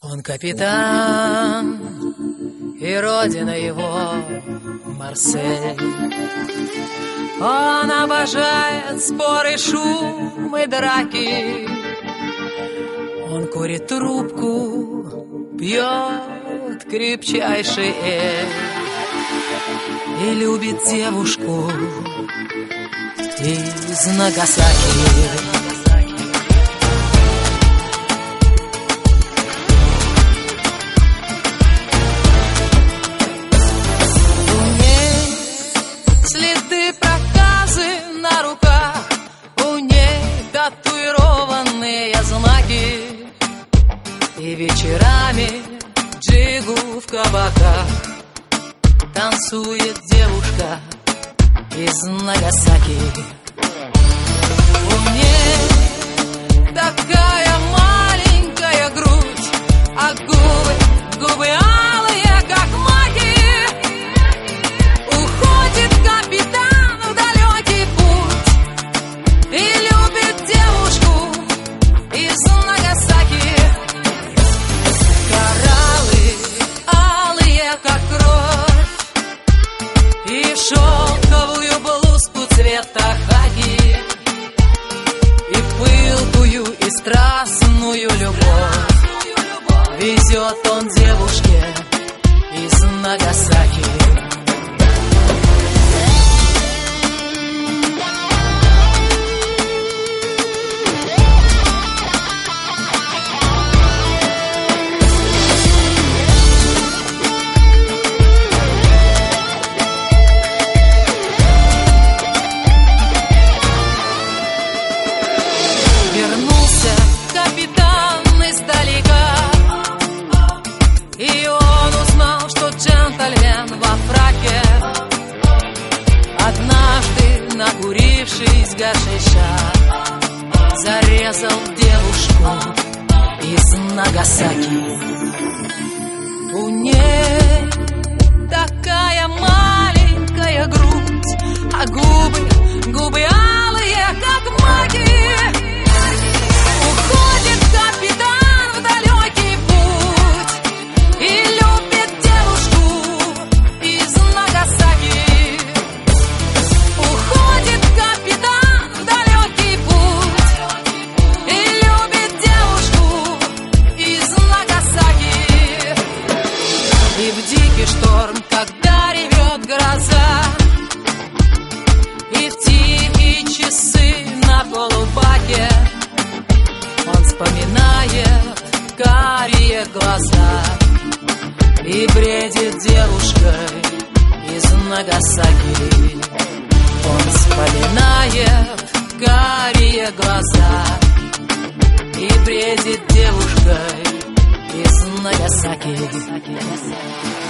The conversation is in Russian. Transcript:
Он капитан, и родина его Марсель. Он обожает споры, шум и драки. Он курит трубку, пьет крепчайший эль и любит девушку из Нагасаки. Следы, проказы на руках, у ней татуированные знаки. И вечерами джигу в кабаках танцует девушка из Нагасаки. У ней такая маленькая грудь, а губы алые, как маки. Уходит капитан в далекий путь и любит девушку из Нагасаки. Кораллы алые, как кровь, и шелковую блузку цвета хаки, и пылкую и страстную любовь везет он девушке из Нагасаки. Вернулся капитан издалека, и он узнал, что джентльмен во фраке однажды, накурившись гашиша, зарезал девушку из Нагасаки. У ней такая маленькая грудь, а губы алые, как маки. Уходит капитан в далекий путь и любит девушку из Нагасаки. Уходит капитан в далекий путь и любит девушку из Нагасаки. И в дикий шторм, когда ревет гроза, и в тихие часы на полубаке он вспоминает карие глаза и бредит девушкой из Нагасаки. Он вспоминает карие глаза и бредит девушкой из Нагасаки.